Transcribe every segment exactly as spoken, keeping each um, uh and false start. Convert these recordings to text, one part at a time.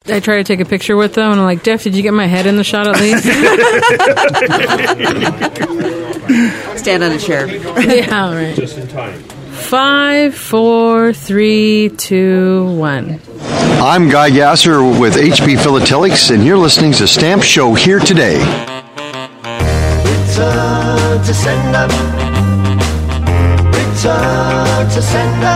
I try to take a picture with them, and I'm like, Jeff, did you get my head in the shot at least? Stand on a chair. Yeah, all right. Just in time. Five, four, three, two, one. I'm Guy Gasser with H P Philatelics, and you're listening to Stamp Show Here Today. Return to sender. Return to sender.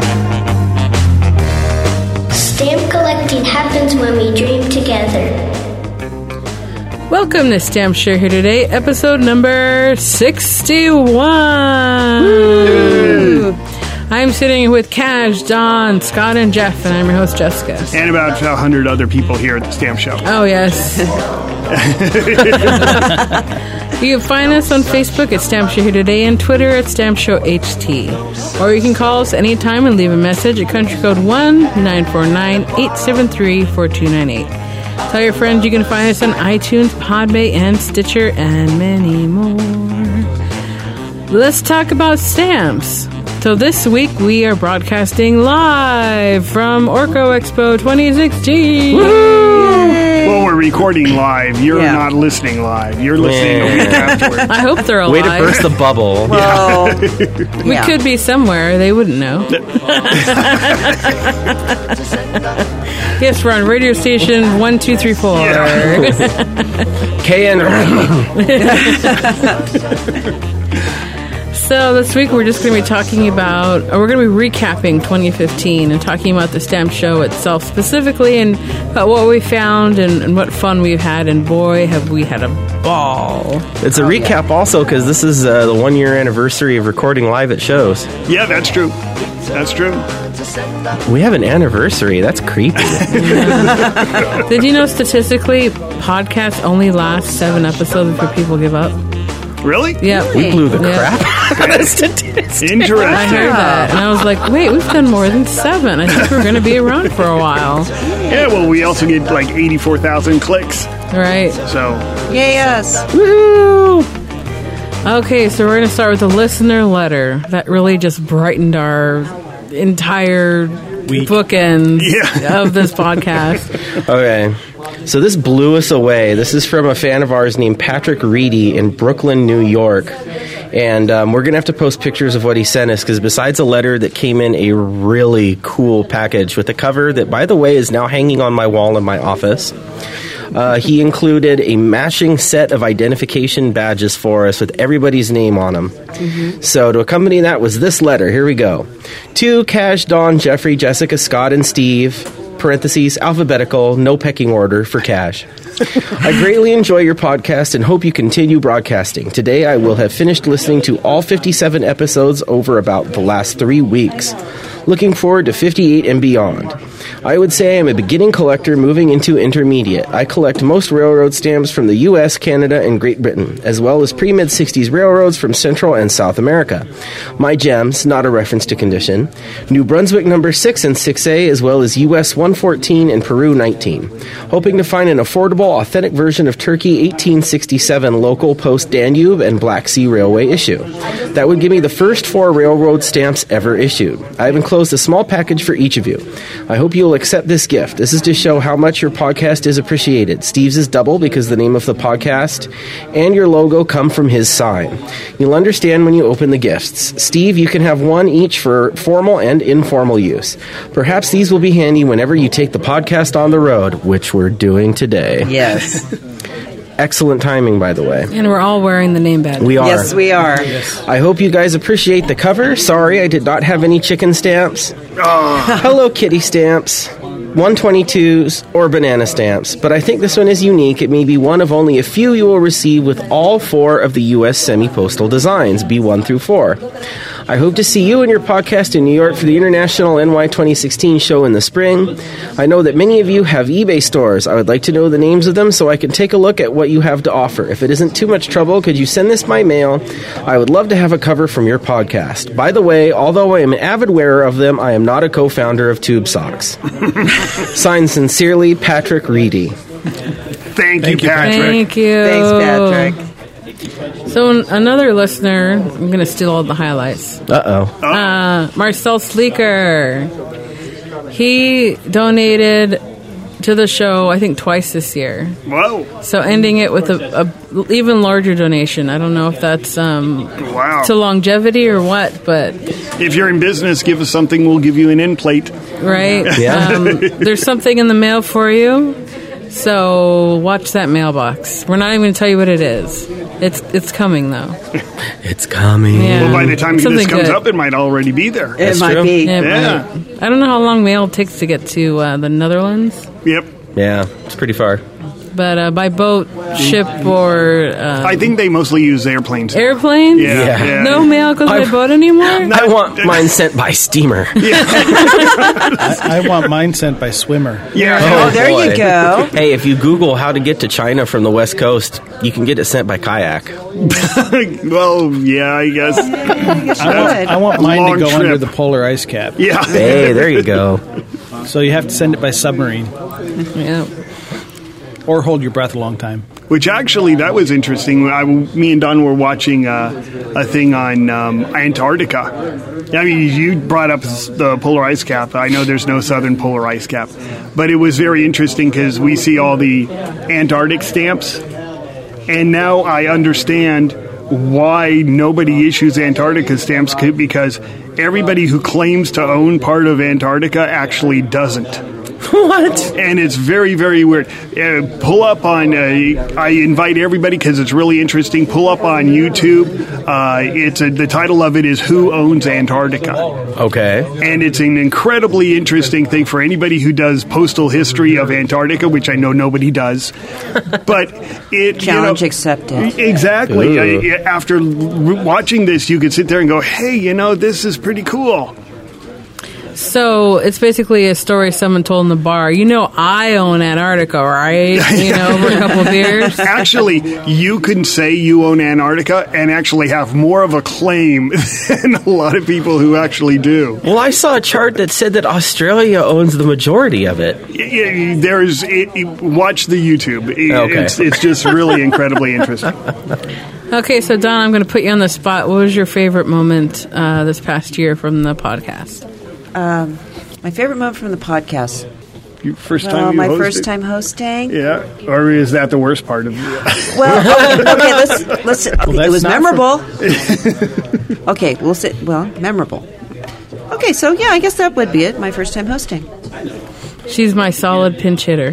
Stamp collecting happens when we dream together. Welcome to Stamp Share Here Today, episode number sixty-one. Woo. I'm sitting with Cash, Don, Scott, and Jeff, and I'm your host, Jessica. And about a hundred other people here at the Stamp Show. Oh, yes. You can find us on Facebook at Stamp Show Here Today and Twitter at Stamp Show H T. Or you can call us anytime and leave a message at country code one nine four nine, eight seven three, four two nine eight. Tell your friends you can find us on iTunes, Podbay, and Stitcher, and many more. Let's talk about stamps. So this week we are broadcasting live from Orco Expo twenty sixteen. Woo! Well, we're recording live. You're yeah. not listening live. You're listening yeah. a week afterwards. I hope they're alive. Way to burst the bubble. Well, yeah. We yeah. could be somewhere. They wouldn't know. Yes, we're on radio station one two three four. Yeah. K N So this week we're just going to be talking about, or we're going to be recapping twenty fifteen and talking about the stamp show itself specifically and about what we found and, and what fun we've had, and boy, have we had a ball. It's a oh, recap yeah. also because this is uh, the one year anniversary of recording live at shows. Yeah, that's true. That's true. We have an anniversary. That's creepy. Yeah. Did you know statistically podcasts only last seven episodes before people give up? Really? Yeah. We blew the yeah. crap out of statistics. Interesting. I heard that. And I was like, wait, we've done more than seven. I think we're going to be around for a while. Yeah, well, we also get like eighty-four thousand clicks. Right. So. Yes. Woohoo! Okay, so we're going to start with a listener letter that really just brightened our entire week bookends yeah. of this podcast. Okay. So this blew us away. This is from a fan of ours named Patrick Reedy in Brooklyn, New York. And um, we're going to have to post pictures of what he sent us because besides a letter that came in a really cool package with a cover that, by the way, is now hanging on my wall in my office, uh, he included a matching set of identification badges for us with everybody's name on them. Mm-hmm. So to accompany that was this letter. Here we go. To Cash, Dawn, Jeffrey, Jessica, Scott, and Steve... parentheses, alphabetical, no pecking order for Cash. I greatly enjoy your podcast and hope you continue broadcasting. Today I will have finished listening to all fifty-seven episodes over about the last three weeks. Looking forward to fifty-eight and beyond. I would say I am a beginning collector moving into intermediate. I collect most railroad stamps from the U S, Canada, and Great Britain, as well as pre-mid sixties railroads from Central and South America. My gems, not a reference to condition, New Brunswick number six and six A, as well as U S one fourteen and Peru nineteen. Hoping to find an affordable, authentic version of Turkey eighteen sixty-seven local post-Danube and Black Sea Railway issue. That would give me the first four railroad stamps ever issued. I have enclosed a small package for each of you. I hope you'll accept this gift. This is to show how much your podcast is appreciated. Steve's is double because the name of the podcast and your logo come from his sign. You'll understand when you open the gifts. Steve, you can have one each for formal and informal use. Perhaps these will be handy whenever you take the podcast on the road, which we're doing today. Yes. Excellent timing, by the way. And we're all wearing the name badge. We are. Yes, we are. I hope you guys appreciate the cover. Sorry, I did not have any chicken stamps. Oh. Hello Kitty stamps. one twenty-twos or banana stamps. But I think this one is unique. It may be one of only a few you will receive with all four of the U S semi-postal designs, B one through four. I hope to see you and your podcast in New York for the International N Y twenty sixteen show in the spring. I know that many of you have eBay stores. I would like to know the names of them so I can take a look at what you have to offer. If it isn't too much trouble, could you send this by mail? I would love to have a cover from your podcast. By the way, although I am an avid wearer of them, I am not a co-founder of Tube Socks. Signed sincerely, Patrick Reedy. Thank, Thank you, Patrick. Thank you. Thanks, Patrick. So another listener, I'm going to steal all the highlights. Uh-oh. Uh, Marcel Sleeker. He donated to the show, I think, twice this year. Whoa. So ending it with a, a even larger donation. I don't know if that's um, wow. to longevity or what, but... If you're in business, give us something, we'll give you an end plate. Right? Yeah. Um, there's something in the mail for you, so watch that mailbox. We're not even going to tell you what it is. It's it's coming, though. It's coming. Yeah. Well, by the time Something this comes good. up, it might already be there. It That's might true. be. Yeah, it Yeah. might. I don't know how long mail takes to get to uh, the Netherlands, Yep. Yeah, it's pretty far. but uh, by boat, ship, or uh, I think they mostly use airplanes. airplane. Yeah. Yeah. yeah. No mail goes by I've- boat anymore. I want mine sent by steamer. I, I want mine sent by swimmer. Yeah. Oh, there boy. you go. Hey, if you Google how to get to China from the West Coast, you can get it sent by kayak. Well, yeah, I guess. I want, I want mine Long to go trip. under the polar ice cap. Yeah. Hey, there you go. So you have to send it by submarine Yeah. or hold your breath a long time. Which actually, that was interesting. I, me and Don were watching uh, a thing on um, Antarctica. I mean, you brought up the polar ice cap. I know there's no southern polar ice cap. But it was very interesting because we see all the Antarctic stamps. And now I understand why nobody issues Antarctica stamps, because everybody who claims to own part of Antarctica actually doesn't. What? And it's very, very weird. Uh, pull up on, uh, I invite everybody because it's really interesting, pull up on YouTube. Uh, it's a, the title of it is Who Owns Antarctica? Okay. And it's an incredibly interesting thing for anybody who does postal history of Antarctica, which I know nobody does. But it... Challenge you know, accepted. Exactly. Ooh. Uh, after r- watching this, you could sit there and go, hey, you know, this is pretty cool. So it's basically a story someone told in the bar. You know, I own Antarctica, right? You know, over a couple of beers. Actually, you can say you own Antarctica and actually have more of a claim than a lot of people who actually do. Well, I saw a chart that said that Australia owns the majority of it. Y- y- There's it, it- watch the YouTube. It- Okay. It's, it's just really incredibly interesting. Okay, so Don, I'm going to put you on the spot. What was your favorite moment uh, this past year from the podcast? Um, my favorite moment from the podcast. You first time Well, you my hosted? first time hosting. Yeah, or is that the worst part of it? Well, okay, okay let's let's. Okay, that's it was not memorable. Okay, we'll say well, memorable. Okay, so yeah, I guess that would be it. My first time hosting. She's my solid pinch hitter.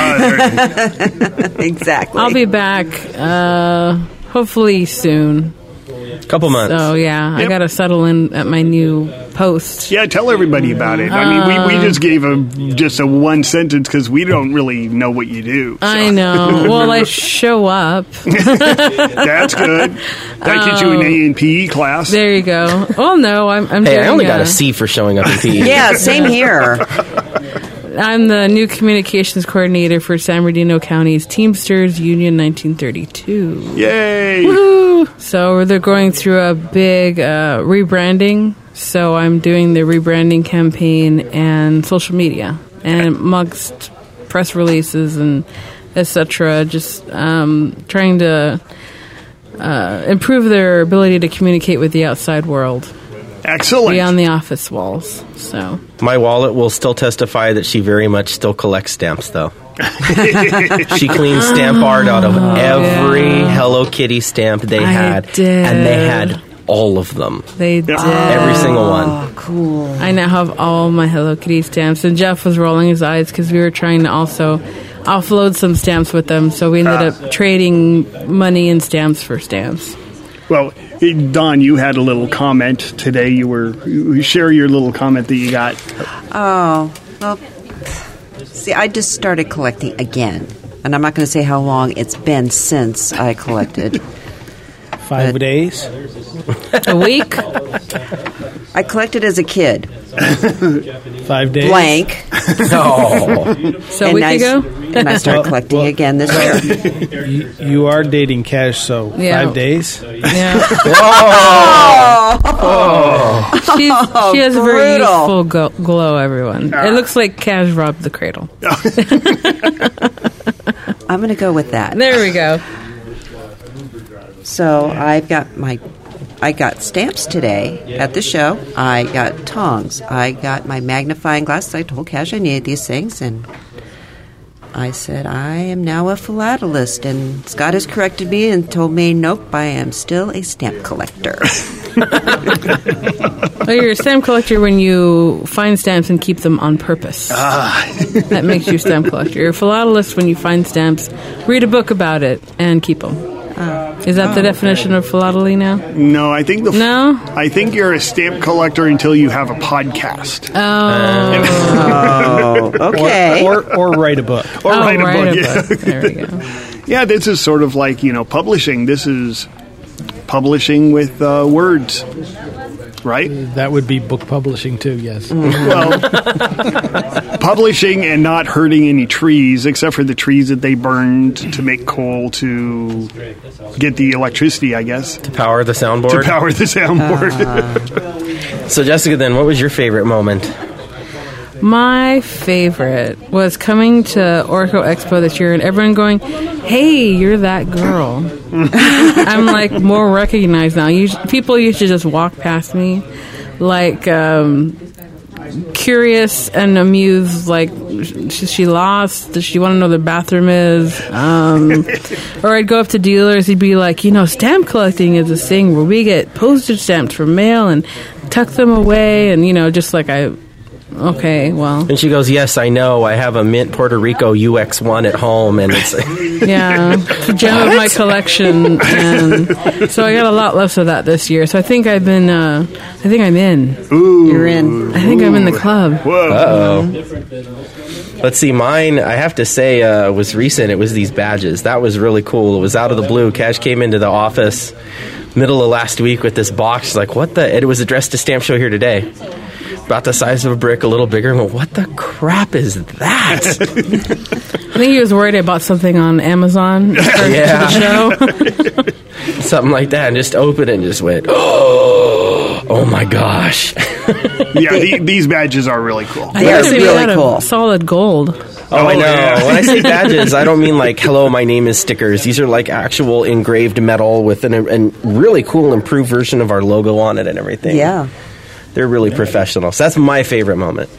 Exactly. I'll be back uh, hopefully soon. Couple months. So, yeah, I Yep. got to settle in at my new post. Yeah, tell everybody about it. I mean, we, we just gave a just a one sentence because we don't really know what you do. So. I know. Well, I show up. That's good. That gets you an A in P E class. There you go. Oh, no, I'm, I'm Hey, doing I only got uh, a C for showing up in P E. Yeah, same here. I'm the new communications coordinator for San Bernardino County's Teamsters Union nineteen thirty-two. Yay! Woo! So they're going through a big uh, rebranding. So I'm doing the rebranding campaign and social media, and amongst press releases and et cetera. Just um, trying to uh, improve their ability to communicate with the outside world Excellent. beyond the office walls. So My wallet will still testify that she very much still collects stamps, though. She cleaned stamp art out of every yeah. Hello Kitty stamp they I had, did. and they had all of them. they did. Every single one. Oh, cool. I now have all my Hello Kitty stamps, and Jeff was rolling his eyes because we were trying to also offload some stamps with them, so we ended up trading money and stamps for stamps. Well, Don, you had a little comment today. You were you share your little comment that you got. Oh, well, see, I just started collecting again. And I'm not going to say how long it's been since I collected. Five But- days. A week? I collected as a kid. Five days. Blank. Oh. So a and week I, ago? And I started Well, collecting well- again this year. You, you are dating Cash, so Yeah. five days. Yeah. Oh, She's, she has a very brutal. youthful go- glow, everyone. It looks like Cash robbed the cradle. I'm going to go with that. There we go. So I've got my, I got stamps today at the show. I got tongs. I got my magnifying glasses. I told Cash I needed these things, and I said, I am now a philatelist. And Scott has corrected me and told me, nope, I am still a stamp collector. Oh, you're a stamp collector when you find stamps and keep them on purpose. Ah. That makes you a stamp collector. You're a philatelist when you find stamps, read a book about it, and keep them. Is that the definition of philately now? No, I think the No? I think you're a stamp collector until you have a podcast. Oh. Oh, okay. Or, or, or write a book. Or Oh, write a write book. a yeah. book. There we go. Yeah, this is sort of like, you know, publishing. This is publishing with uh, words, right? That would be book publishing too, yes. Well, publishing and not hurting any trees, except for the trees that they burned to make coal to get the electricity, I guess, To power the soundboard. to power the soundboard. So, Jessica, then, what was your favorite moment? My favorite was coming to Oracle Expo this year and everyone going, hey, you're that girl. I'm like more recognized now. Usually, people used to just walk past me like um, curious and amused, like, is she lost? Does she want to know where the bathroom is? Um, or I'd go up to dealers, he'd be like, you know, stamp collecting is this thing where we get postage stamps for mail and tuck them away, and, you know, just like I... Okay, well, And she goes, yes, I know. I have a Mint Puerto Rico U X one at home. And it's yeah, it's a gem of my collection, and so I got a lot less of that this year. So I think I've been, uh, I think I'm in. Ooh. You're in. I think I'm in the club. Whoa. Uh-oh. Let's see, mine, I have to say, uh, was recent. It was these badges. That was really cool. It was out of the blue. Cash came into the office middle of last week with this box. She's like, what the? It was addressed to Stamp Show Here Today. About the size of a brick, a little bigger. And went, what the crap is that? I think he was worried I bought something on Amazon for Yeah. the show. Something like that. And just opened it and just went, oh, oh my gosh. Yeah, the, these badges are really cool. I They are think they really made out of cool. solid gold. Oh, I know. yeah. When I say badges, I don't mean like, hello, my name is stickers. These are like actual engraved metal with an, an really cool improved version of our logo on it and everything. Yeah. They're really professional. So that's my favorite moment.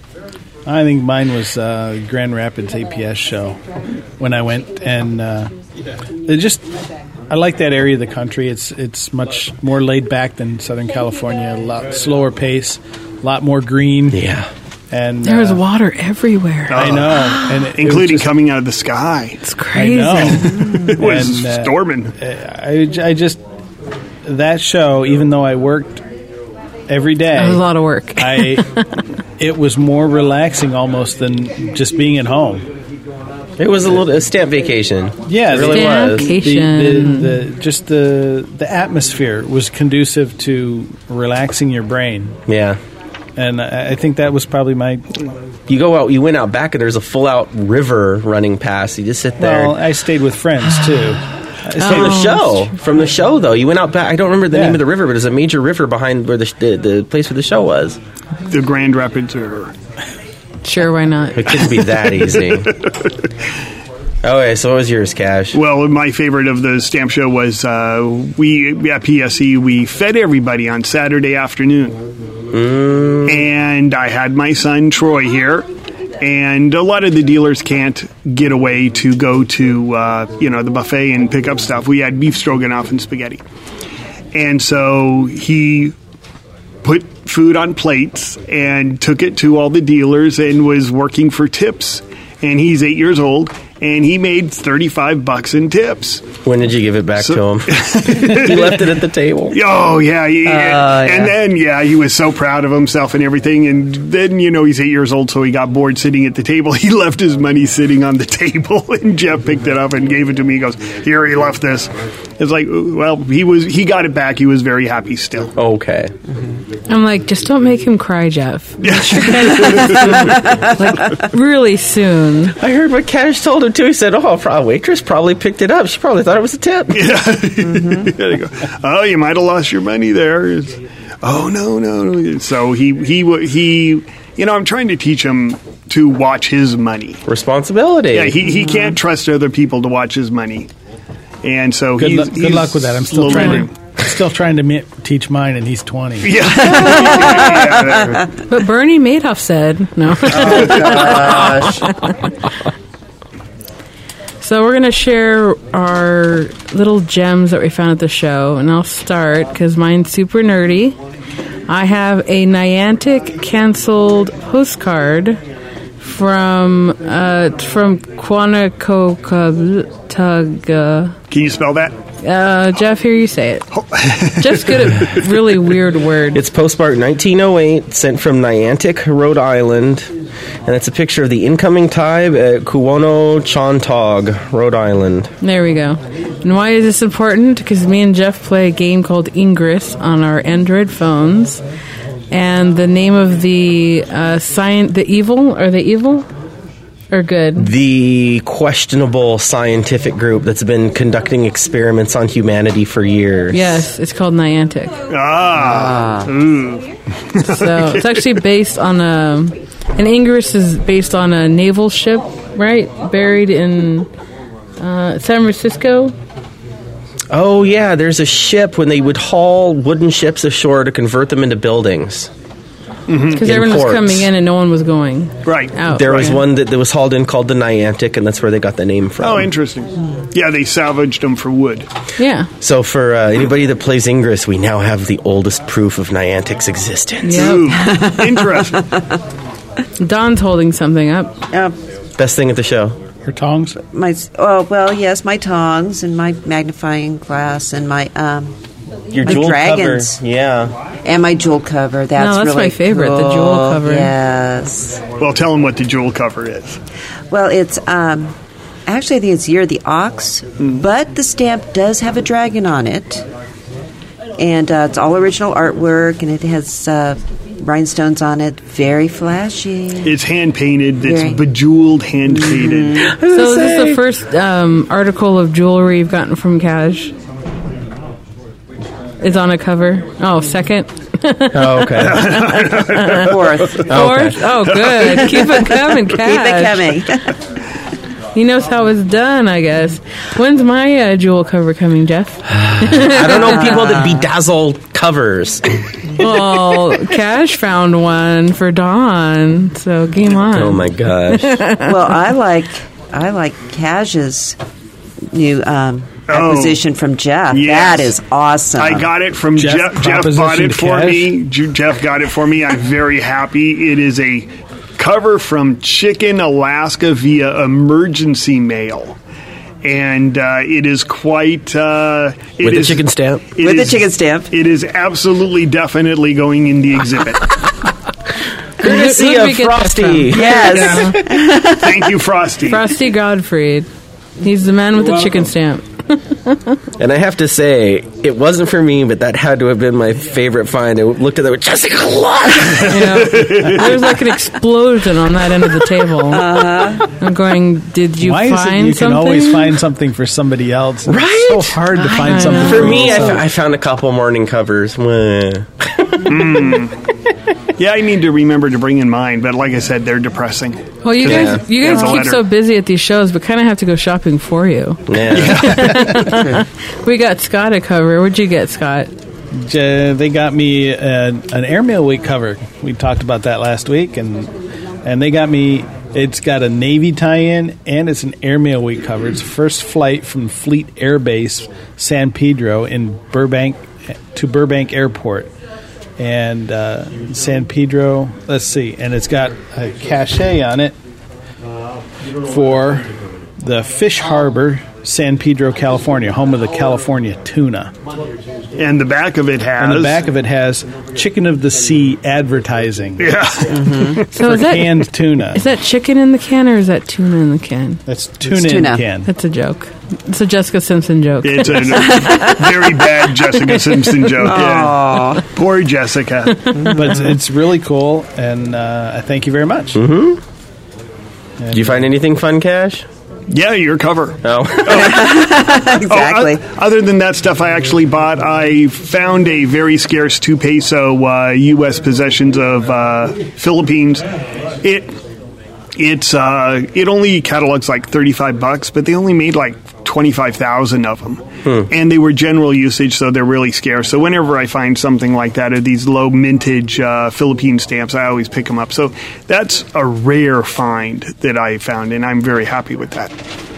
I think mine was uh, Grand Rapids A P S show when I went, and uh, it just I like that area of the country. It's it's much more laid back than Southern California. A lot slower pace, a lot more green. Yeah. And There was uh, water everywhere. I know, and it, it was Including just- coming out of the sky. It's I crazy. know. It was And, uh, storming. I, I just that show, even though I worked every day, That was a lot of work. I it was more relaxing almost than just being at home. It was a little a stamp vacation. Yeah, it really Stamp was. The, vacation. the, the just the the atmosphere was conducive to relaxing your brain, Yeah. and I, I think that was probably my. You go out, you went out back, and there's a full out river running past. You just sit there. Well, I stayed with friends too. I stayed From the with- show, from the show though, you went out back. I don't remember the Yeah. name of the river, but there's a major river behind where the, the the place where the show was. The Grand Rapids River. Sure, why not? It couldn't be that easy. Okay, so what was yours, Cash? Well, my favorite of the stamp show was uh, we at P S E we fed everybody on Saturday afternoon, and I had my son Troy here, and a lot of the dealers can't get away to go to uh, you know the buffet and pick up stuff. We had beef stroganoff and spaghetti, and so he put food on plates and took it to all the dealers and was working for tips. And he's eight years old, and he made thirty-five bucks in tips. When did you give it back So- to him? He left it at the table. Oh, yeah. He, yeah. And then, yeah, he was so proud of himself and everything. And then, you know, he's eight years old, so he got bored sitting at the table. He left his money sitting on the table, and Jeff picked it up and gave it to me. He goes, here, he left this. It's like, well, he was he got it back. He was very happy still. Okay. I'm like, just don't make him cry, Jeff. Make sure that- like, really soon. I heard what Cash told him too. He said, "Oh, a waitress probably picked it up. She probably thought it was a tip." There you go. Oh, you might have lost your money there. It's, oh no, no, no. So he he wa- he. You know, I'm trying to teach him to watch his money. Responsibility. Yeah, he he can't trust other people to watch his money, and so Good, he's, lu- good he's luck with that. I'm still slowly- trying to still trying to mi- teach mine, and he's twenty. Yeah. But Bernie Madoff said, no. So we're going to share our little gems that we found at the show, and I'll start because mine's super nerdy. I have a Niantic canceled postcard from uh, from Quanakokatuga. Can you spell that? Uh, Jeff, here you say it. Jeff's good at really weird words. It's postmarked nineteen oh eight, sent from Niantic, Rhode Island, and it's a picture of the incoming tide at Kuwono Chontog, Rhode Island. There we go. And why is this important? Because me and Jeff play a game called Ingress on our Android phones, and the name of the uh, science, the evil, are they evil or good? The questionable scientific group that's been conducting experiments on humanity for years. Yes, it's called Niantic. Ah. Ooh. So it's actually based on a, and Ingress is based on a naval ship, right? Buried in uh, San Francisco. Oh, yeah, there's a ship when they would haul wooden ships ashore to convert them into buildings. Because In everyone was ports. coming in and no one was going Right. out. There was right? one that, that was hauled in called the Niantic, and that's where they got the name from. Oh, interesting. Yeah, they salvaged them for wood. Yeah. So for uh, anybody that plays Ingress, we now have the oldest proof of Niantic's existence. Yep. Ooh, interesting. Don's holding something up. Uh, Best thing at the show. Her tongs? my oh well, yes, my tongs and my magnifying glass and my um Your My jewel dragons. cover. Yeah. and my jewel cover. That's, No, that's really my favorite, the cool. jewel cover. Yes. Well, tell them what the jewel cover is. Well, it's um actually I think it's Year of the Ox, but the stamp does have a dragon on it, and uh, it's all original artwork, and it has uh, rhinestones on it. Very flashy. It's hand painted. It's Very. bejeweled, hand painted. So is this the first um, article of jewelry you've gotten from Cash? Is on a cover. Oh, second. Oh, okay. Fourth. Fourth? Oh, good. Keep it coming, Keep Cash. it coming. He knows how it's done, I guess. When's my uh, jewel cover coming, Jeff? I don't know people that bedazzle covers. Well, Cash found one for Dawn, so game on. Oh, my gosh. Well, I like I like Cash's new um, acquisition from Jeff. Yes. That is awesome. I got it from Jeff Jeff. Jeff bought proposition it for cash. me. Ju- Jeff got it for me. I'm very happy. It is a cover from Chicken, Alaska via emergency mail. And uh, it is quite... Uh, it With the is- chicken stamp? it With the is- chicken stamp. It is absolutely, definitely going in the exhibit. Courtesy Who did we of get that Frosty. from? Yes. Thank you, Frosty. Frosty Godfried. He's the man with the chicken stamp. And I have to say, it wasn't for me, but that had to have been my favorite find. I looked at that with Jessica, look! You know, there was like an explosion on that end of the table. Uh-huh. I'm going, did you Why is find it you something? can always find something for somebody else? Right? It's so hard to find I something know. for, For me, I, yourself. f- I found a couple morning covers. Mwah. Yeah, I need to remember to bring in mine, but like I said, they're depressing. Well, you Yeah. guys, you There's guys a keep letter. so busy at these shows, but kind of have to go shopping for you. Yeah. We got Scott a cover. What'd you get, Scott? Uh, they got me uh, an Airmail Week cover. We talked about that last week, and and they got me. It's got a Navy tie-in, and it's an Airmail Week cover. It's first flight from Fleet Air Base San Pedro in Burbank to Burbank Airport, and uh, San Pedro. Let's see, and it's got a cachet on it for the Fish Harbor, San Pedro, California, home of the California tuna. And the back of it has... And the back of it has Chicken of the Sea advertising Yeah. So for is that canned tuna. is that chicken in the can or is that tuna in the can? That's tuna in tuna. the can. That's a joke. It's a Jessica Simpson joke. It's a very bad Jessica Simpson joke. Yeah. Poor Jessica. But it's, it's really cool, and uh, I thank you very much. Mm-hmm. Did you find anything fun, Cash? Yeah, your cover. Oh. Exactly. Oh, o- other than that stuff I actually bought, I found a very scarce two peso uh, U S possessions of uh, Philippines. It it's uh, it only catalogs like thirty-five bucks, but they only made like twenty-five thousand of them. Hmm. And they were general usage, so they're really scarce. So whenever I find something like that, or these low mintage uh, Philippine stamps, I always pick them up. So that's a rare find that I found, and I'm very happy with that.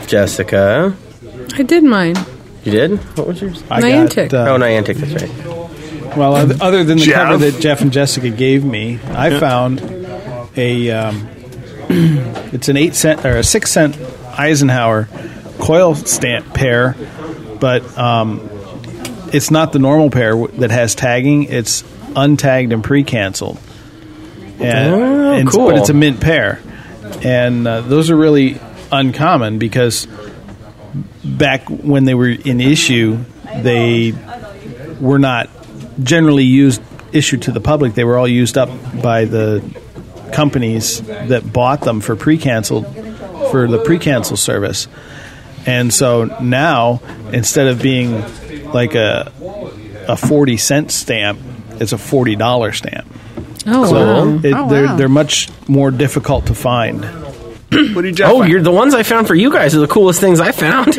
Jessica. I did mine. You did? What was yours? I Niantic. got, uh, oh, Niantic, that's right. Well, oth- other than the Jeff? cover that Jeff and Jessica gave me, I found a um, it's an eight cent or a six cent Eisenhower coil stamp pair, but um, it's not the normal pair w- that has tagging. It's untagged and pre-canceled. And, Oh, and- cool. But it's a mint pair, and uh, those are really uncommon because back when they were in issue, they were not generally used issued to the public. They were all used up by the companies that bought them for pre-canceled for the pre-cancel service. And so now, instead of being like a a forty cent stamp, it's a forty dollar stamp. Oh, So wow. it, Oh, they're wow. they're much more difficult to find. What did you Oh, find? you're the ones I found for you guys are the coolest things I found.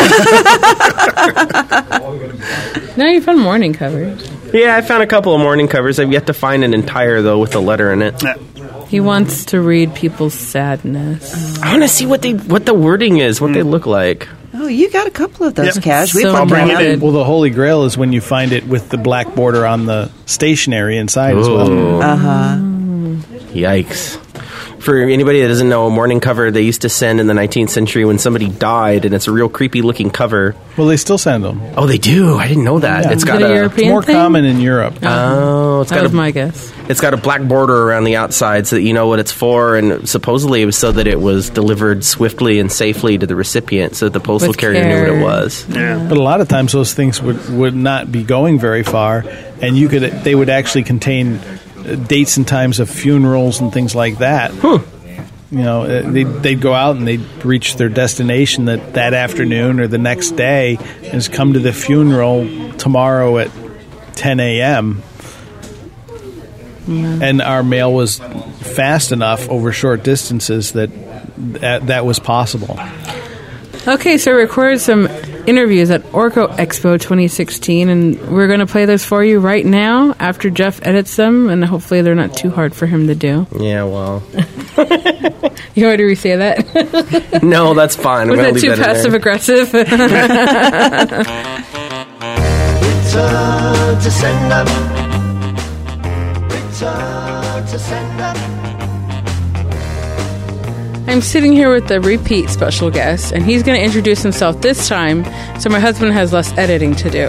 Now you found morning covers. Yeah, I found a couple of morning covers. I've yet to find an entire, though, with a letter in it. He wants to read people's sadness. I want to see what they what the wording is, what they look like. Oh, you got a couple of those, Yep. Cash. We So found bring that it out. in. Well, the Holy Grail is when you find it with the black border on the stationery inside as well. Ooh. Uh-huh. Yikes. For anybody that doesn't know, a morning cover they used to send in the nineteenth century when somebody died, and it's a real creepy looking cover. Well, they still send them. Oh, they do? I didn't know that. Yeah. It's Is got it a a It's European more thing? common in Europe. oh, it's That got was a my guess. it's got a black border around the outside so that you know what it's for, and supposedly it was so that it was delivered swiftly and safely to the recipient, so that the postal With carrier knew what care. it was. Yeah. But a lot of times those things would, would not be going very far, and you could they would actually contain uh, dates and times of funerals and things like that. You know, uh, they'd, they'd go out and they'd reach their destination that, that afternoon or the next day, and just come to the funeral tomorrow at ten a.m. And our mail was fast enough over short distances that that, that was possible. Okay, so we recorded some interviews at Orco Expo twenty sixteen, and we're going to play those for you right now after Jeff edits them, and hopefully they're not too hard for him to do. Yeah, well. You want me to re-say that? No, that's fine. Was I'm that gonna leave too that in there. passive-aggressive? Return to sender. Return to sender. I'm sitting here with the repeat special guest, and he's going to introduce himself this time, so my husband has less editing to do.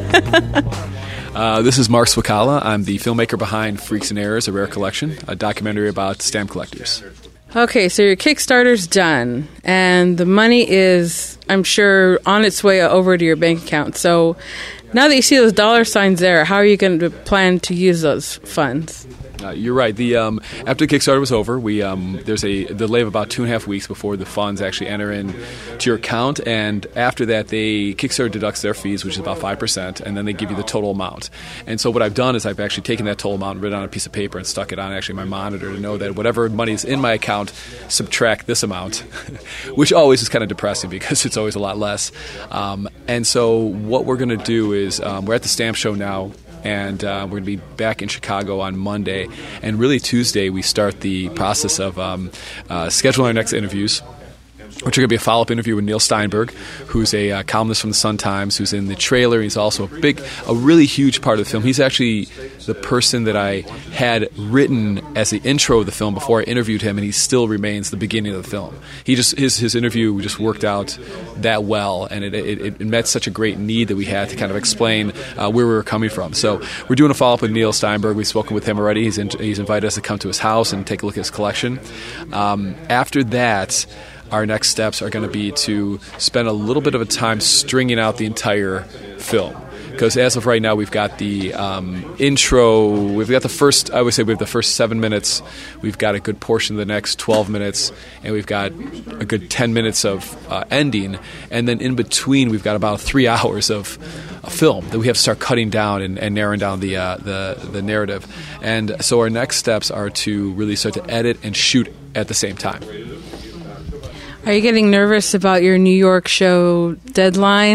Uh, this is Mark Swakala. I'm the filmmaker behind Freaks and Errors, a rare collection, a documentary about stamp collectors. Okay, so your Kickstarter's done, and the money is, I'm sure, on its way over to your bank account. So now that you see those dollar signs there, how are you going to plan to use those funds? Uh, you're right. The um, after the Kickstarter was over, we um, there's a delay of about two and a half weeks before the funds actually enter in to your account, and after that, they Kickstarter deducts their fees, which is about five percent, and then they give you the total amount. And so what I've done is I've actually taken that total amount and written on a piece of paper and stuck it on actually my monitor to know that whatever money is in my account, subtract this amount, which always is kind of depressing because it's always a lot less. Um, and so what we're going to do is um, we're at the stamp show now. And uh, we're going to be back in Chicago on Monday. And really Tuesday, we start the process of um, uh, scheduling our next interviews, which are going to be a follow-up interview with Neil Steinberg, who's a uh, columnist from the Sun-Times, who's in the trailer. He's also a big, a really huge part of the film. He's actually the person that I had written as the intro of the film before I interviewed him, and he still remains the beginning of the film. He just his his interview just worked out that well, and it it, it met such a great need that we had to kind of explain uh, where we were coming from. So we're doing a follow-up with Neil Steinberg. We've spoken with him already. He's in, he's invited us to come to his house and take a look at his collection. Um, after that, our next steps are going to be to spend a little bit of a time stringing out the entire film. Because as of right now, we've got the um, intro, we've got the first, I would say we have the first seven minutes, we've got a good portion of the next twelve minutes, and we've got a good ten minutes of uh, ending, and then in between we've got about three hours of a film that we have to start cutting down and, and narrowing down the, uh, the, the narrative. And so our next steps are to really start to edit and shoot at the same time. Are you getting nervous about your New York show deadline?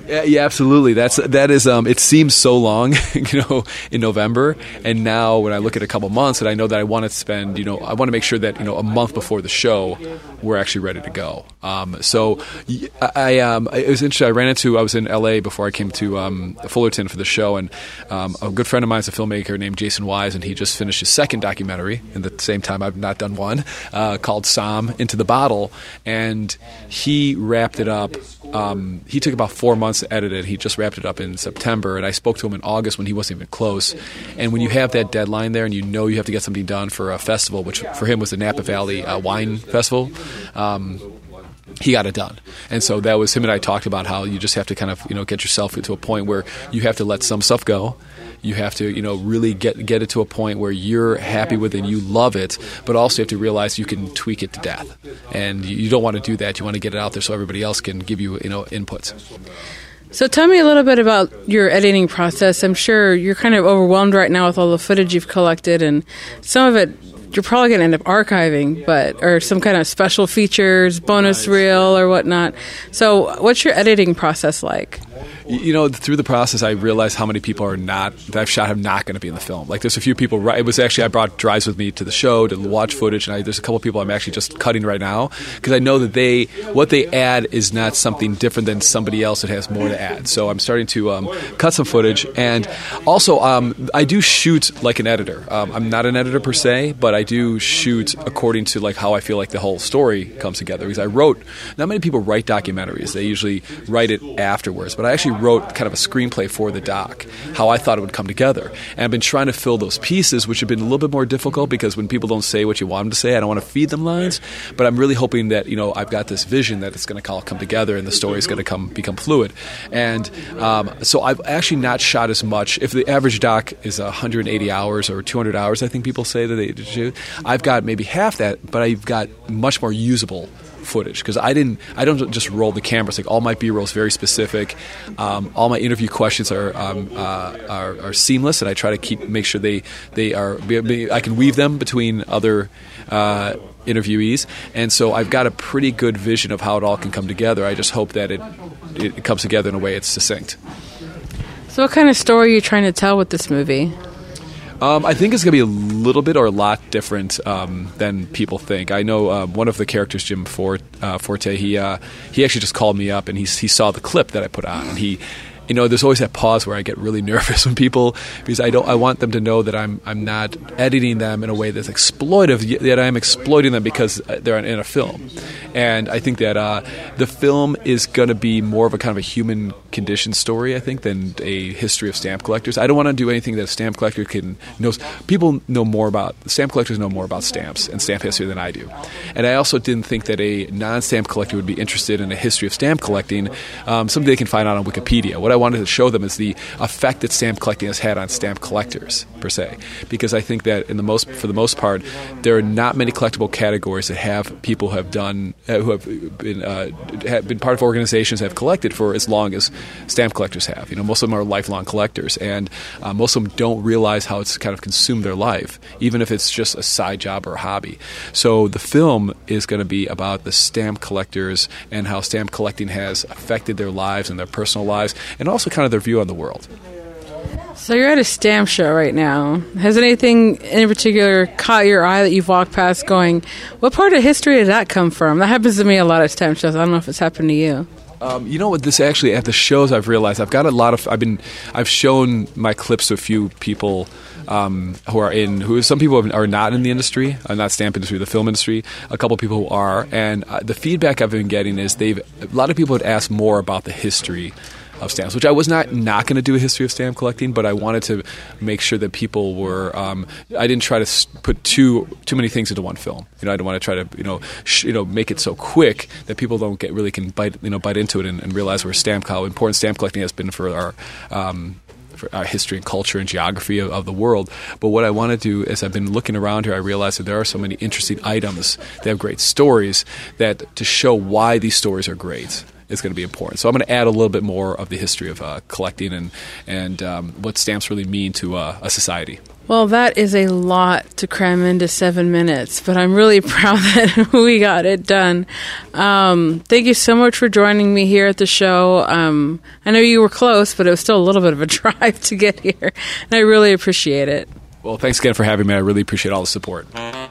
Yeah, yeah, absolutely. That's that is. Um, it seems so long, you know, in November, and now when I look at a couple months, and I know that I want to spend, you know, I want to make sure that you know a month before the show, we're actually ready to go. Um, so I, um, it was interesting. I ran into. I was in L A before I came to um, Fullerton for the show, and um, a good friend of mine is a filmmaker named Jason Wise, and he just finished his second documentary. And at the same time, I've not done one uh, called Som Into the Bottle, and he wrapped it up. Um, he took about four months to edit it. He just wrapped it up in September, and I spoke to him in August when he wasn't even close. And when you have that deadline there and you know you have to get something done for a festival, which for him was the Napa Valley uh, Wine Festival, um, he got it done. And so that was him and I talked about how you just have to kind of, you know, get yourself to a point where you have to let some stuff go. You have to, you know, really get get it to a point where you're happy with it and you love it, but also you have to realize you can tweak it to death. And you don't want to do that. You want to get it out there so everybody else can give you, you know, inputs. So tell me a little bit about your editing process. I'm sure you're kind of overwhelmed right now with all the footage you've collected, and some of it you're probably going to end up archiving, but or some kind of special features, bonus reel or whatnot. So what's your editing process like? You know, through the process, I realized how many people are not that I've shot have not going to be in the film. Like, there's a few people. Right, it was actually I brought drives with me to the show to watch footage, and I, there's a couple of people I'm actually just cutting right now because I know that they what they add is not something different than somebody else that has more to add. So I'm starting to um, cut some footage, and also um, I do shoot like an editor. Um, I'm not an editor per se, but I do shoot according to like how I feel like the whole story comes together. Because I wrote, not many people write documentaries; they usually write it afterwards. But I actually wrote kind of a screenplay for the doc, how I thought it would come together. And I've been trying to fill those pieces, which have been a little bit more difficult because when people don't say what you want them to say, I don't want to feed them lines. But I'm really hoping that, you know, I've got this vision that it's going to all come together and the story is going to come become fluid. And um, so I've actually not shot as much. If the average doc is one hundred eighty hours or two hundred hours, I think people say that they shoot, I've got maybe half that, but I've got much more usable footage because I didn't. I don't just roll the cameras. Like all my B-roll is very specific. Um, all my interview questions are, um, uh, are are seamless, and I try to keep make sure they they are. I can weave them between other uh, interviewees, and so I've got a pretty good vision of how it all can come together. I just hope that it it comes together in a way it's succinct. So, what kind of story are you trying to tell with this movie? Um, I think it's going to be a little bit or a lot different um, than people think. I know uh, one of the characters, Jim Fort, uh, Forte, he uh, he actually just called me up and he he saw the clip that I put on, and he. You know, there's always that pause where I get really nervous when people, because I don't, I want them to know that I'm, I'm not editing them in a way that's exploitive, yet I'm exploiting them because they're in a film. And I think that uh, the film is going to be more of a kind of a human condition story, I think, than a history of stamp collectors. I don't want to do anything that a stamp collector can knows. People know more about stamp collectors know more about stamps and stamp history than I do. And I also didn't think that a non-stamp collector would be interested in a history of stamp collecting. Um, something they can find out on Wikipedia. What I wanted to show them is the effect that stamp collecting has had on stamp collectors per se, because I think that in the most for the most part there are not many collectible categories that have people who have done uh, who have been uh, have been part of organizations that have collected for as long as stamp collectors have. You know, most of them are lifelong collectors, and uh, most of them don't realize how it's kind of consumed their life, even if it's just a side job or a hobby. So the film is going to be about the stamp collectors and how stamp collecting has affected their lives and their personal lives, and also kind of their view on the world. So you're at a stamp show right now. Has anything in particular caught your eye that you've walked past going, what part of history did that come from? That happens to me a lot of stamp shows. I don't know if it's happened to you. Um, you know what? This actually at the shows I've realized I've got a lot of. I've been. I've shown my clips to a few people um, who are in. Who some people are not in the industry, uh, not stamp industry, the film industry. A couple of people who are, and uh, the feedback I've been getting is they've. A lot of people would ask more about the history of stamps, which I was not not going to do a history of stamp collecting, but I wanted to make sure that people were. Um, I didn't try to put too too many things into one film. You know, I don't want to try to you know sh- you know make it so quick that people don't get really can bite you know bite into it and, and realize where stamp how important stamp collecting has been for our. Um, for our history and culture and geography of, of the world. But what I want to do is I've been looking around here, I realized that there are so many interesting items that have great stories that to show why these stories are great. is going to be important. So I'm going to add a little bit more of the history of uh, collecting and and um, what stamps really mean to uh, a society. Well, that is a lot to cram into seven minutes, but I'm really proud that we got it done. Um, thank you so much for joining me here at the show. Um, I know you were close, but it was still a little bit of a drive to get here, and I really appreciate it. Well, thanks again for having me. I really appreciate all the support.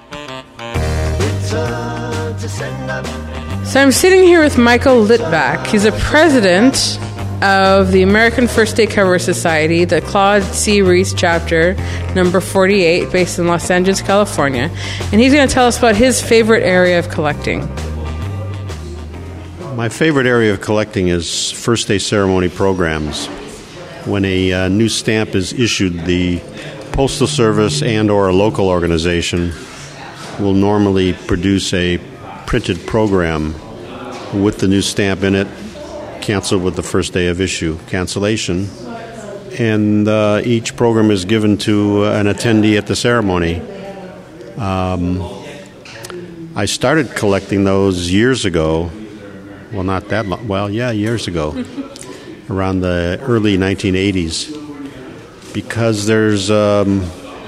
So I'm sitting here with Michael Litvak. He's a president of the American First Day Cover Society, the Claude C. Reese chapter, number forty-eight, based in Los Angeles, California. And he's going to tell us about his favorite area of collecting. My favorite area of collecting is First Day ceremony programs. When a uh, new stamp is issued, the Postal Service and or a local organization will normally produce a printed program with the new stamp in it, canceled with the first day of issue cancellation, and uh, each program is given to an attendee at the ceremony. Um, I started collecting those years ago. Well, not that long. Well, yeah, years ago, around the early nineteen eighties, because there's um,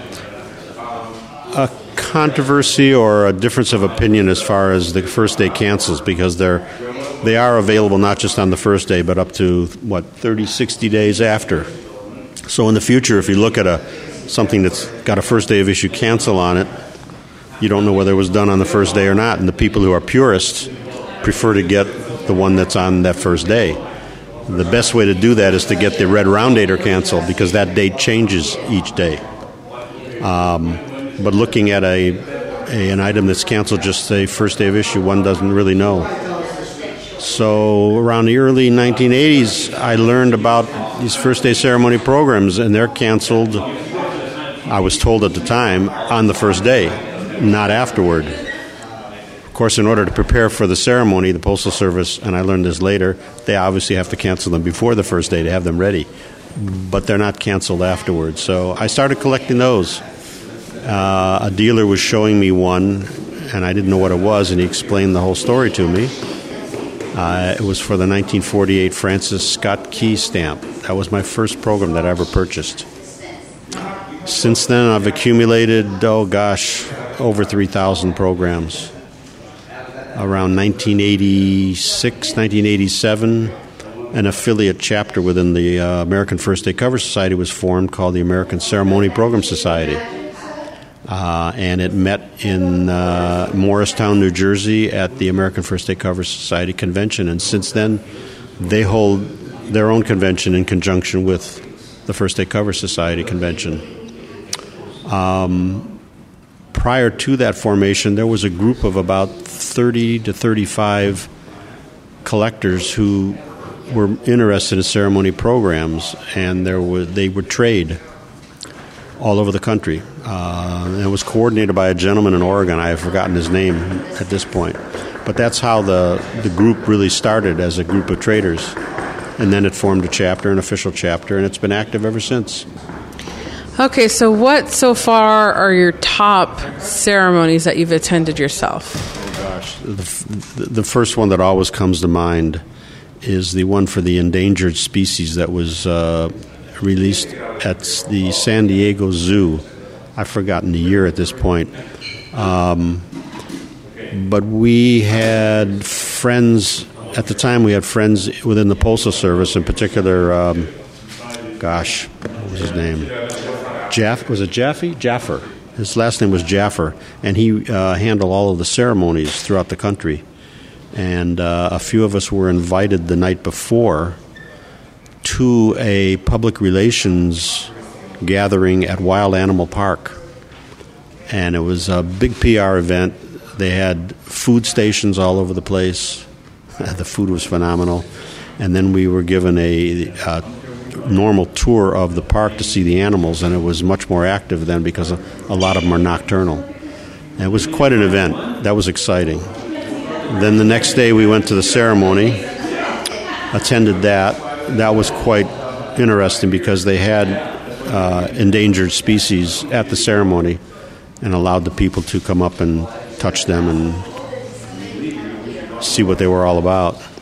a controversy or a difference of opinion as far as the first day cancels, because they're they are available not just on the first day, but up to, what, thirty, sixty days after. So in the future, if you look at a something that's got a first day of issue cancel on it, you don't know whether it was done on the first day or not. And the people who are purists prefer to get the one that's on that first day. The best way to do that is to get the red round dater canceled, because that date changes each day. Um, but looking at a, a an item that's canceled just say first day of issue, one doesn't really know. So around the early nineteen eighties, I learned about these first day ceremony programs, and they're canceled, I was told at the time, on the first day, not afterward. Of course, in order to prepare for the ceremony, the Postal Service, and I learned this later, they obviously have to cancel them before the first day to have them ready. But they're not canceled afterwards. So I started collecting those. Uh, a dealer was showing me one, and I didn't know what it was, and he explained the whole story to me. Uh, it was for the nineteen forty-eight Francis Scott Key stamp. That was my first program that I ever purchased. Since then, I've accumulated, oh gosh, over three thousand programs. Around nineteen eighty-six, nineteen eighty-seven, an affiliate chapter within the uh, American First Day Cover Society was formed called the American Ceremony Program Society. Uh, and it met in uh, Morristown, New Jersey at the American First Day Cover Society convention. And since then, they hold their own convention in conjunction with the First Day Cover Society convention. Um, prior to that formation, there was a group of about thirty to thirty-five collectors who were interested in ceremony programs, and there were, they would trade all over the country. Uh, and it was coordinated by a gentleman in Oregon. I have forgotten his name at this point. But that's how the, the group really started, as a group of traders. And then it formed a chapter, an official chapter, and it's been active ever since. Okay, so what so far are your top ceremonies that you've attended yourself? Oh, gosh. The, the first one that always comes to mind is the one for the endangered species that was uh, released at the San Diego Zoo. I've forgotten the year at this point. Um, but we had friends, at the time we had friends within the Postal Service, in particular, um, gosh, what was his name? Jaff, was it Jaffe? Jaffer. His last name was Jaffer, and he uh, handled all of the ceremonies throughout the country. And uh, a few of us were invited the night before to a public relations gathering at Wild Animal Park. And it was a big P R event. They had food stations all over the place. The food was phenomenal. And then we were given a, a normal tour of the park to see the animals, and it was much more active then because a, a lot of them are nocturnal. And it was quite an event. That was exciting. Then the next day we went to the ceremony, attended that. That was quite interesting because they had uh, endangered species at the ceremony and allowed the people to come up and touch them and see what they were all about.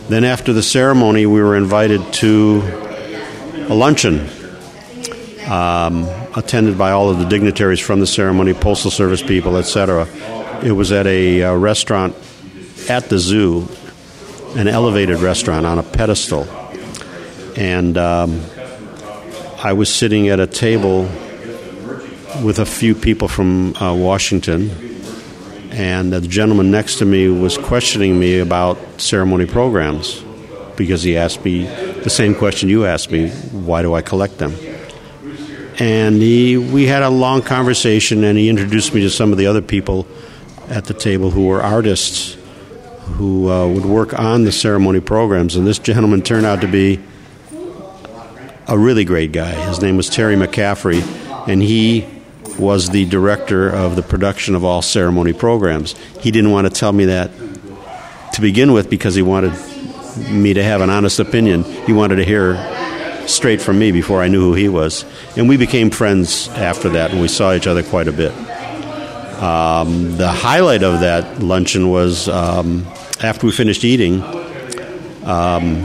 Then after the ceremony, we were invited to a luncheon um, attended by all of the dignitaries from the ceremony, Postal Service people, et cetera. It was at a uh, restaurant at the zoo, an elevated restaurant on a pedestal. And um, I was sitting at a table with a few people from uh, Washington, and the gentleman next to me was questioning me about ceremony programs because he asked me the same question you asked me, why do I collect them? And he, we had a long conversation, and he introduced me to some of the other people at the table who were artists who uh, would work on the ceremony programs. And this gentleman turned out to be a really great guy. His name was Terry McCaffrey, and he was the director of the production of all ceremony programs. He didn't want to tell me that to begin with because he wanted me to have an honest opinion. He wanted to hear straight from me before I knew who he was. And we became friends after that, and we saw each other quite a bit. Um, the highlight of that luncheon was um, after we finished eating, um,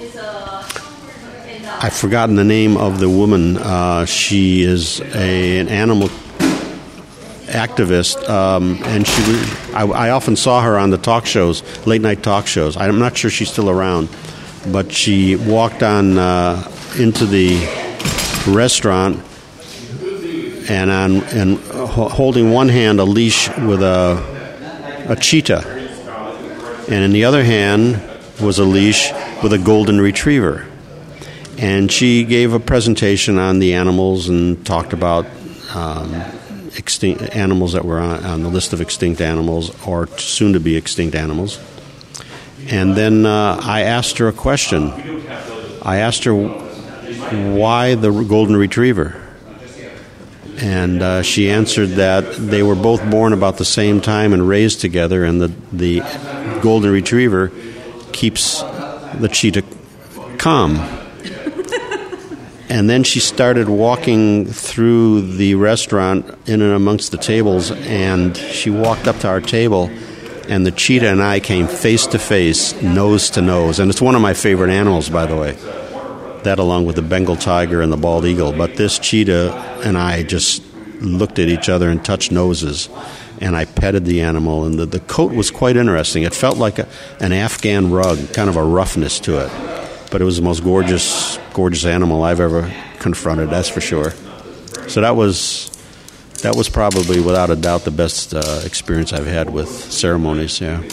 I've forgotten the name of the woman. Uh, she is a, an animal activist, um, and she. I, I often saw her on the talk shows, late night talk shows. I'm not sure she's still around, but she walked on uh, into the restaurant and on and holding one hand a leash with a a cheetah, and in the other hand was a leash with a golden retriever. And she gave a presentation on the animals and talked about um, extinct animals that were on, on the list of extinct animals or soon-to-be extinct animals. And then uh, I asked her a question. I asked her why the golden retriever. And uh, she answered that they were both born about the same time and raised together, and the, the golden retriever keeps the cheetah calm. And then she started walking through the restaurant in and amongst the tables, and she walked up to our table, and the cheetah and I came face to face, nose to nose. And it's one of my favorite animals, by the way. That along with the Bengal tiger and the bald eagle. But this cheetah and I just looked at each other and touched noses, and I petted the animal, and the, the coat was quite interesting. It felt like a, an Afghan rug, kind of a roughness to it. But it was the most gorgeous, gorgeous animal I've ever confronted, that's for sure. So that was that was probably, without a doubt, the best uh, experience I've had with ceremonies, yeah.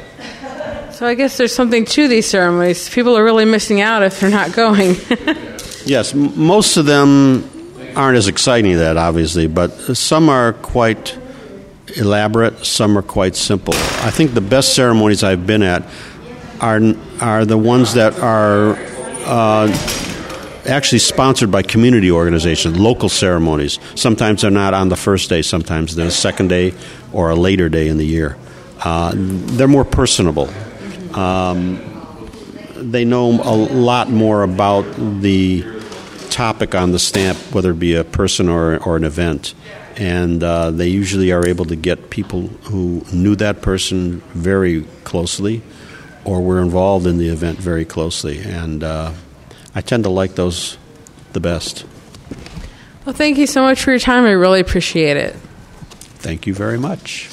So I guess there's something to these ceremonies. People are really missing out if they're not going. Yes, m- most of them aren't as exciting as that, obviously, but some are quite elaborate, some are quite simple. I think the best ceremonies I've been at are are the ones that are uh, actually sponsored by community organizations, local ceremonies. Sometimes they're not on the first day, sometimes they're the second day or a later day in the year. Uh, they're more personable. Um, they know a lot more about the topic on the stamp, whether it be a person or, or an event. And uh, they usually are able to get people who knew that person very closely or were involved in the event very closely. And uh, I tend to like those the best. Well, thank you so much for your time. I really appreciate it. Thank you very much.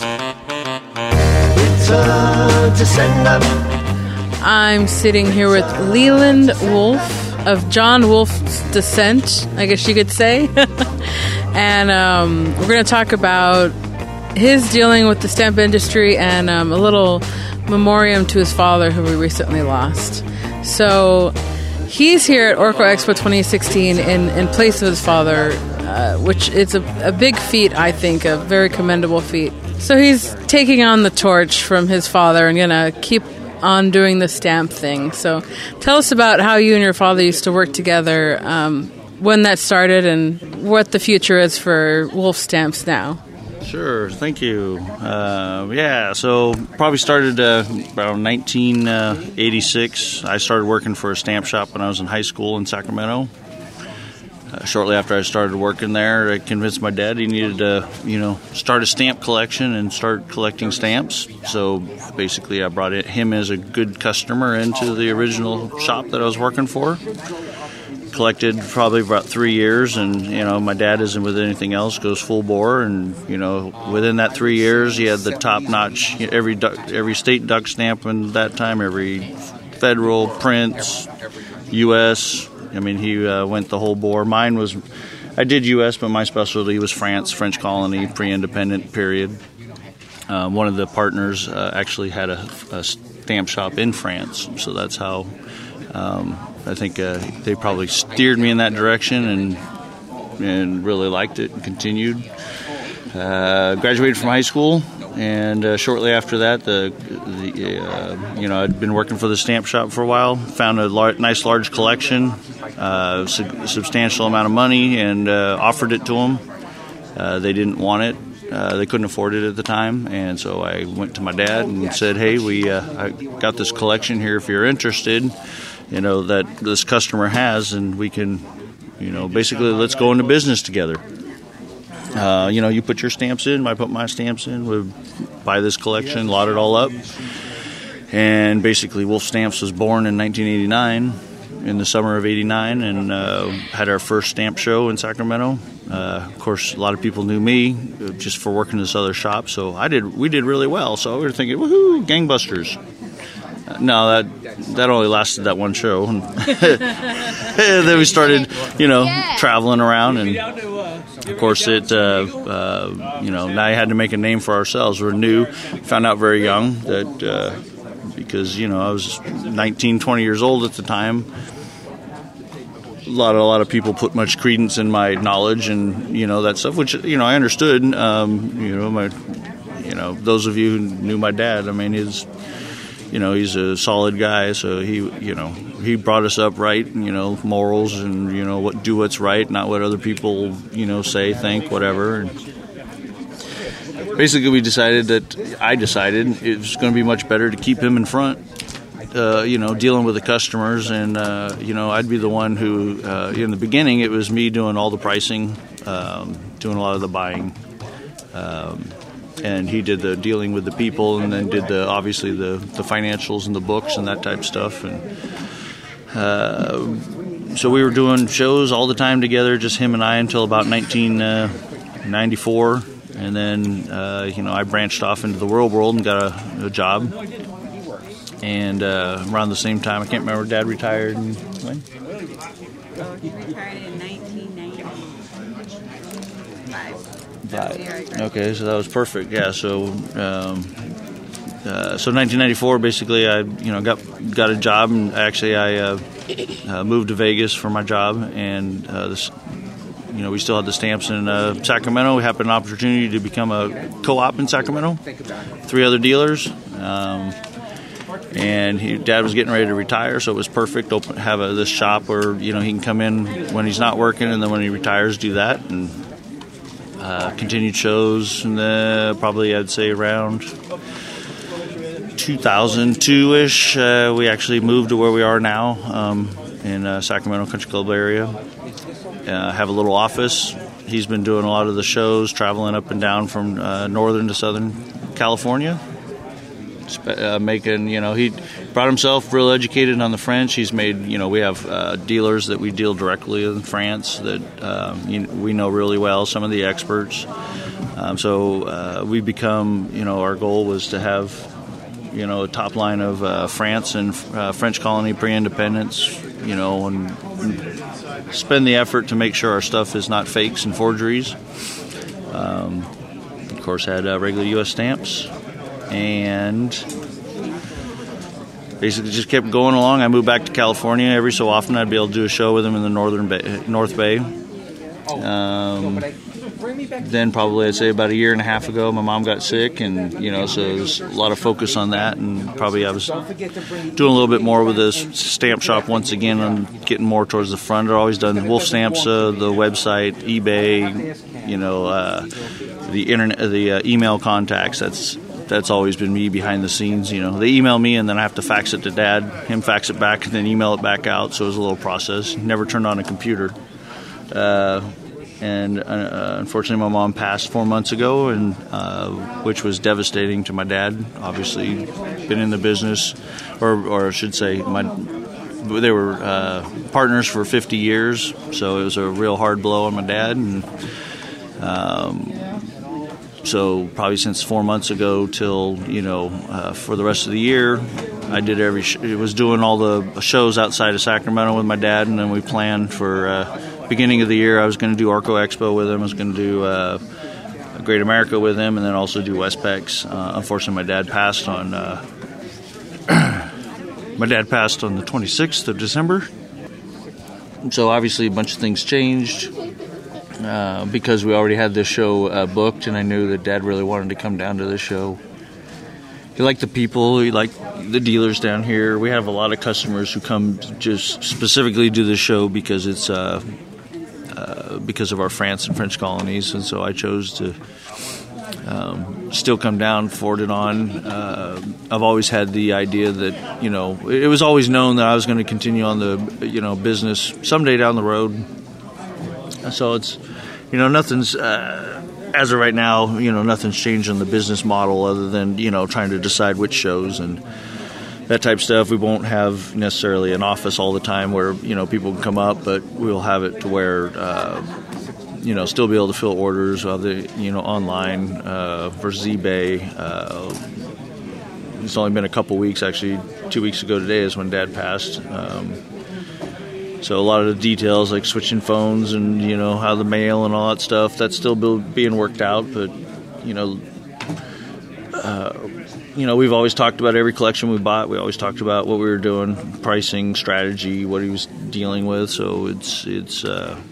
It's a descendant. I'm sitting here with Leland Wolf of John Wolf's Descent, I guess you could say. And um, we're going to talk about his dealing with the stamp industry and um, a little memoriam to his father, who we recently lost. So he's here at Orco Expo twenty sixteen in, in place of his father, uh, which is a, a big feat, I think, a very commendable feat. So he's taking on the torch from his father and going to keep on doing the stamp thing. So tell us about how you and your father used to work together, um, when that started, and what the future is for Wolf Stamps now. Sure, thank you. Uh, yeah, so probably started uh, around nineteen eighty-six. I started working for a stamp shop when I was in high school in Sacramento. uh, shortly after I started working there, I convinced my dad he needed to, you know, start a stamp collection and start collecting stamps. So basically I brought it, him as a good customer into the original shop that I was working for. Collected probably about three years, and you know my dad isn't with anything else, goes full bore, and you know within that three years he had the top notch every duck, every state duck stamp in that time, every federal, Prince, U S. I mean he uh, went the whole bore. Mine was, I did U S, but my specialty was France, French colony, pre-independent period. Um, one of the partners uh, actually had a, a stamp shop in France, so that's how. Um, I think uh, they probably steered me in that direction and and really liked it and continued. Uh, graduated from high school, and uh, shortly after that, the, the uh, you know I'd been working for the stamp shop for a while. Found a lar- nice large collection, uh, su- substantial amount of money, and uh, offered it to them. Uh, they didn't want it. Uh, they couldn't afford it at the time, and so I went to my dad and said, "Hey, we uh, I got this collection here. If you're interested, you know that this customer has, and we can, you know, basically let's go into business together. Uh, you know, you put your stamps in, I put my stamps in. We buy this collection, lot it all up, and basically Wolf Stamps was born in nineteen eighty-nine, in the summer of eighty-nine, and uh, had our first stamp show in Sacramento." Uh, of course, a lot of people knew me just for working this other shop, so I did. We did really well. So we were thinking, "Woohoo, gangbusters!" Uh, no, that that only lasted that one show. And then we started, you know, traveling around, and of course, it. Uh, uh, you know, now I had to make a name for ourselves. We're new. Found out very young that uh, because you know I was nineteen, twenty years old at the time. A lot, of, a lot of people put much credence in my knowledge and you know that stuff, which you know I understood. Um, you know, my, you know, those of you who knew my dad, I mean, he's, you know, he's a solid guy. So he, you know, he brought us up right. You know, morals and you know what do what's right, not what other people you know say, think, whatever. And basically, we decided that I decided it was going to be much better to keep him in front. Uh, you know, dealing with the customers, and uh, you know, I'd be the one who, uh, in the beginning, it was me doing all the pricing, um, doing a lot of the buying, um, and he did the dealing with the people, and then did the obviously the, the financials and the books and that type of stuff, and uh, so we were doing shows all the time together, just him and I, until about nineteen ninety-four, and then uh, you know, I branched off into the world world and got a, a job. And uh, around the same time, I can't remember, Dad retired in when? He retired in nineteen ninety-five. Okay, so that was perfect. Yeah, so um, uh, so nineteen ninety-four, basically, I you know got got a job, and actually I uh, uh, moved to Vegas for my job, and uh, this. You know, we still had the stamps in uh, Sacramento. We had an opportunity to become a co-op in Sacramento. Three other dealers. Um, And he, Dad was getting ready to retire, so it was perfect. Open, have a, this shop where you know he can come in when he's not working, and then when he retires, do that. And uh, continued shows, and then probably I'd say around two thousand two ish, uh, we actually moved to where we are now um, in uh, Sacramento Country Club area. Uh, have a little office. He's been doing a lot of the shows, traveling up and down from uh, northern to southern California. Uh, making, you know, he brought himself real educated on the French. He's made, you know, we have uh, dealers that we deal directly in France that um, you know, we know really well, some of the experts. Um, so uh, we become, you know, our goal was to have, you know, a top line of uh, France and uh, French colony pre-independence, you know, and, and spend the effort to make sure our stuff is not fakes and forgeries. Um, of course, had uh, regular U S stamps. And basically just kept going along. I moved back to California. Every so often I'd be able to do a show with him in the northern Bay, North Bay. Um, then probably I'd say about a year and a half ago, my mom got sick, and you know, so there's a lot of focus on that. And probably I was doing a little bit more with this stamp shop once again, and getting more towards the front. I've always done Wolf Stamps, uh, the website, eBay, you know, uh, the internet, the uh, email contacts. That's That's always been me behind the scenes. You know, they email me, and then I have to fax it to Dad. Him fax it back, and then email it back out. So it was a little process. Never turned on a computer. Uh, and uh, unfortunately, my mom passed four months ago, and uh, which was devastating to my dad. Obviously, been in the business, or, or I should say, my they were uh, partners for fifty years, so it was a real hard blow on my dad. And um, so probably since four months ago till, you know, uh, for the rest of the year, I did every sh- it was doing all the shows outside of Sacramento with my dad, and then we planned for uh, beginning of the year I was going to do Arco Expo with him, I was going to do uh, Great America with him, and then also do Westpex. Uh, unfortunately, my dad passed on uh, my dad passed on the twenty-sixth of December. So obviously a bunch of things changed uh, because we already had this show uh, booked, and I knew that Dad really wanted to come down to this show. He liked the people, he liked the dealers down here. We have a lot of customers who come just specifically to this show because it's uh, uh, because of our France and French colonies, and so I chose to um, still come down, forward it on. Uh, I've always had the idea that, you know, it was always known that I was going to continue on the, you know, business someday down the road. So it's, you know, nothing's, uh, as of right now, you know, nothing's changed on the business model other than, you know, trying to decide which shows and that type of stuff. We won't have necessarily an office all the time where, you know, people can come up, but we'll have it to where, uh, you know, still be able to fill orders, whether, you know, online uh, versus eBay. Uh, it's only been a couple weeks, actually. Two weeks ago today is when Dad passed. Um, So a lot of the details, like switching phones and, you know, how the mail and all that stuff, that's still being worked out. But, you know, uh, you know, we've always talked about every collection we bought. We always talked about what we were doing, pricing, strategy, what he was dealing with. So it's it's uh,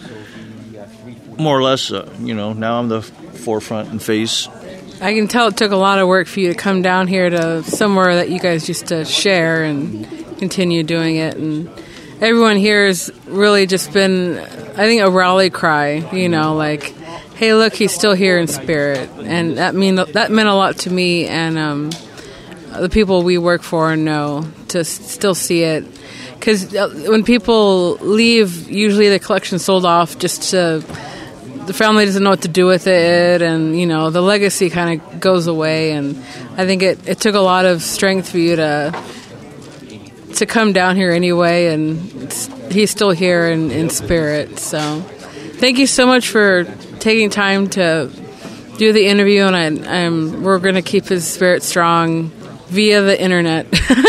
more or less, uh, you know, now I'm the forefront and face. I can tell it took a lot of work for you to come down here to somewhere that you guys used to share and continue doing it. And everyone here has really just been, I think, a rally cry, you know, like, hey, look, he's still here in spirit. And that mean that meant a lot to me and um, the people we work for know to still see it. Because when people leave, usually the collection's sold off just to, the family doesn't know what to do with it. And, you know, the legacy kind of goes away. And I think it, it took a lot of strength for you to to come down here anyway, and he's still here in, in spirit. So thank you so much for taking time to do the interview, and I, I'm, we're going to keep his spirit strong via the internet.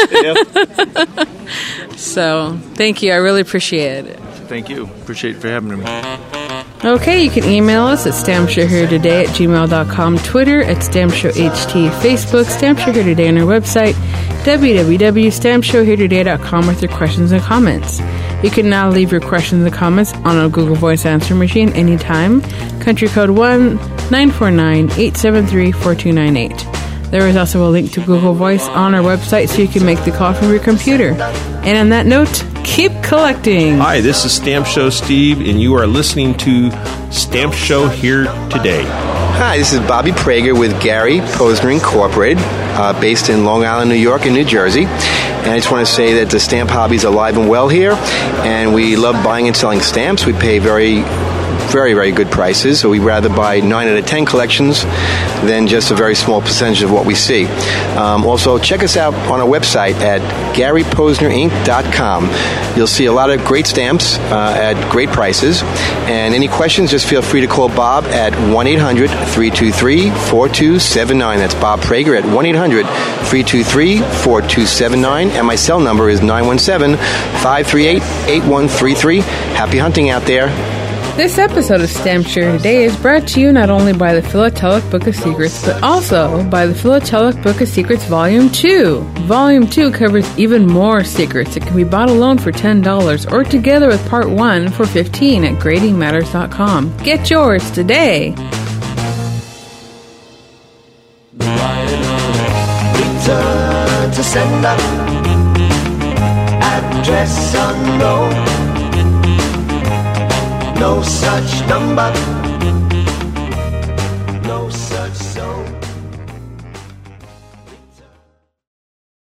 So thank you. I really appreciate it. Thank you. Appreciate it for having me. Okay, you can email us at stampshowheretoday at gmail dot com, Twitter at stampshowht, Facebook, stampshowheretoday, on our website, w w w dot stamp show here today dot com, with your questions and comments. You can now leave your questions and comments on a Google Voice answer machine anytime. Country code one nine four nine, eight seven three, four two nine eight. There is also a link to Google Voice on our website so you can make the call from your computer. And on that note, keep collecting. Hi, this is Stamp Show Steve, and you are listening to Stamp Show Here Today. Hi, this is Bobby Prager with Gary Posner Incorporated, uh, based in Long Island, New York, and New Jersey. And I just want to say that the stamp hobby is alive and well here, and we love buying and selling stamps. We pay very... very, very good prices, so we'd rather buy nine out of ten collections than just a very small percentage of what we see. Um, also, check us out on our website at gary posner inc dot com. You'll see a lot of great stamps uh, at great prices, and any questions, just feel free to call Bob at one eight hundred, three two three, four two seven nine. That's Bob Prager at one eight hundred, three two three, four two seven nine, and my cell number is nine one seven, five three eight, eight one three three. Happy hunting out there. This episode of Stamp Share Today is brought to you not only by the Philatelic Book of Secrets, but also by the Philatelic Book of Secrets Volume two. Volume two covers even more secrets. It can be bought alone for ten dollars or together with Part one for fifteen dollars at grading matters dot com. Get yours today. Return to sender. Address unknown. No such number. No such